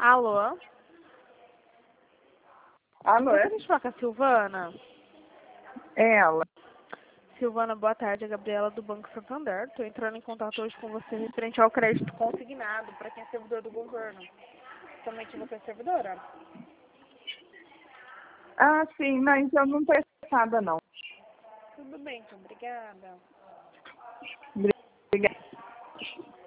Alô? Alô? Gostaria de falar com a Silvana? É ela. Silvana, boa tarde. É a Gabriela do Banco Santander. Estou entrando em contato hoje com você referente ao crédito consignado para quem é servidor do governo. Somente você é servidora? Ah, sim, mas eu não estou interessada, não. Tudo bem, então. Obrigada. Obrigada.